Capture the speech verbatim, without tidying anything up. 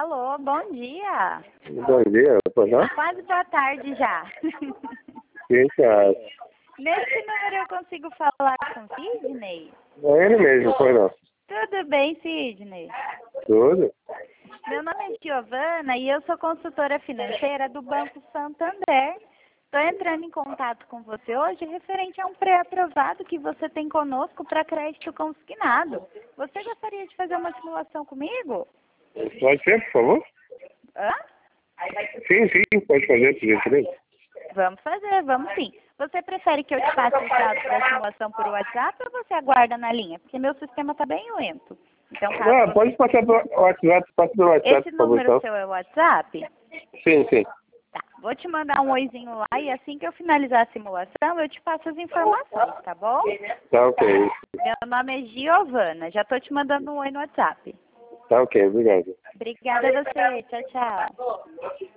Alô, bom dia. Bom dia, pois não? Quase boa tarde já. Quem que acha? Nesse número eu consigo falar com Sidney? É ele mesmo, pois não? Tudo bem, Sidney? Tudo? Meu nome é Giovana e eu sou consultora financeira do Banco Santander. Estou entrando em contato com você hoje referente a um pré-aprovado que você tem conosco para crédito consignado. Você gostaria de fazer uma simulação comigo? Pode ser, por favor? Hã? Sim, sim, pode fazer, por gentileza. Vamos fazer, vamos sim. Você prefere que eu te passe os dados da simulação por WhatsApp ou você aguarda na linha? Porque meu sistema está bem lento. Então, caso Ah, você... pode passar pelo WhatsApp, passa pelo WhatsApp, Esse por favor, número então. seu é o WhatsApp? Sim, sim. Tá. Vou te mandar um oizinho lá e assim que eu finalizar a simulação, eu te passo as informações, tá bom? Tá ok. Meu nome é Giovana. Já tô te mandando um oi no WhatsApp. Tá ok, obrigado. Obrigada a você. Tchau, tchau.